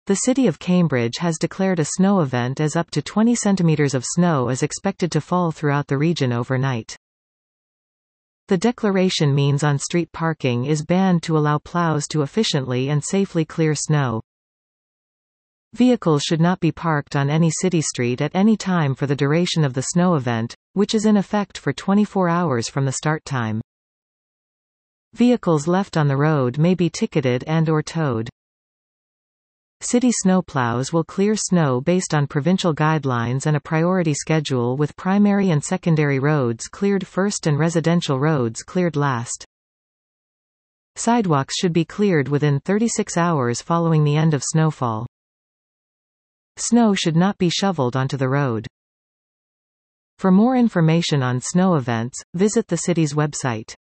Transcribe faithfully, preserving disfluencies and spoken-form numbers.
The city of Cambridge has declared a snow event as up to twenty centimeters of snow is expected to fall throughout the region overnight. The declaration means on-street parking is banned to allow plows to efficiently and safely clear snow. Vehicles should not be parked on any city street at any time for the duration of the snow event, which is in effect for twenty-four hours from the start time. Vehicles left on the road may be ticketed and or towed. City snowplows will clear snow based on provincial guidelines and a priority schedule, with primary and secondary roads cleared first and residential roads cleared last. Sidewalks should be cleared within thirty-six hours following the end of snowfall. Snow should not be shoveled onto the road. For more information on snow events, visit the city's website.